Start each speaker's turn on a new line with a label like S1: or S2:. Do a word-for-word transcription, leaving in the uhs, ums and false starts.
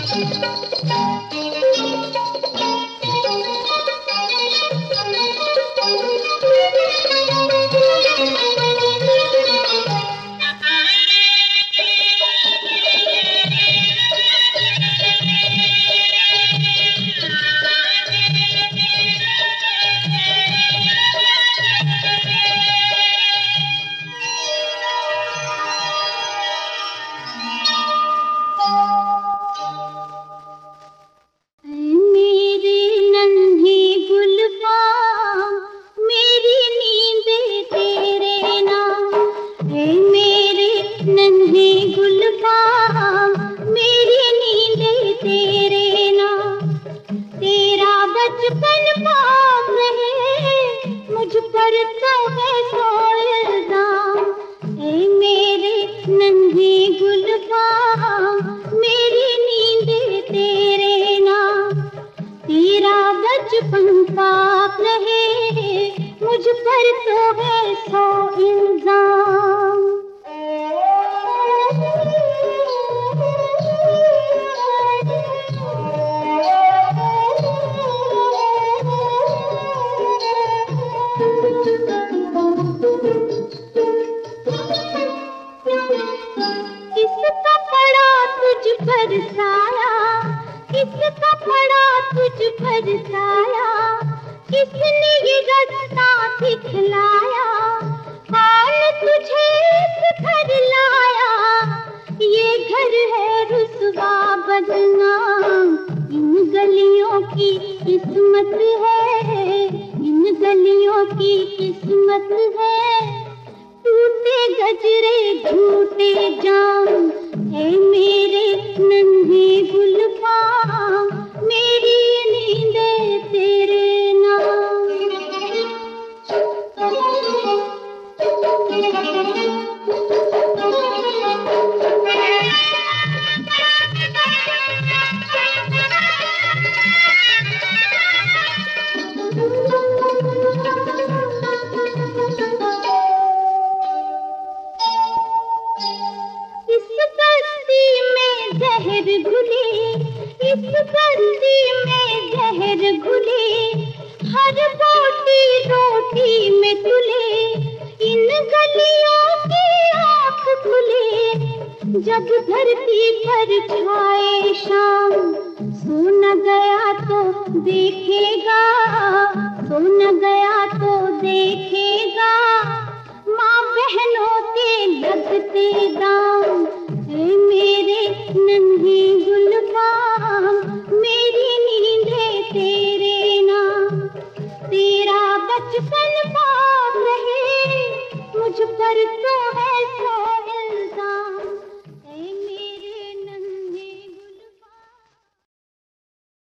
S1: पाप रहे मुझ पर तो है सौ इल्जाम। किसका पड़ा तुझ पर साया, किसका पड़ा तुझ पर साया, किसने ये रास्ता दिखलाया, कौन तुझे इस घर लाया, ये घर है रुसवा बदनाम। इन गलियों की किस्मत है, इन गलियों की किस्मत है, टूटे गजरे झूठे जाम। ऐ मेरे नन्हे गुलफाम, मेरी नींदें तेरे नाम। इस बस्ती में जहर घुली, इस बस्ती में जहर घुली, हर बोटी रोटी में तुले, इन गलियों की आँख खुले। जब धरती पर छाए शाम, सो न गया तो देखेगा, सो न गया तो देखेगा, माँ बहनों के लगते दाम। ऐ मेरे नन्हे गुलफाम, मेरी नींदें तेरे नाम। तेरा बचपन पाप रहे मुझ पर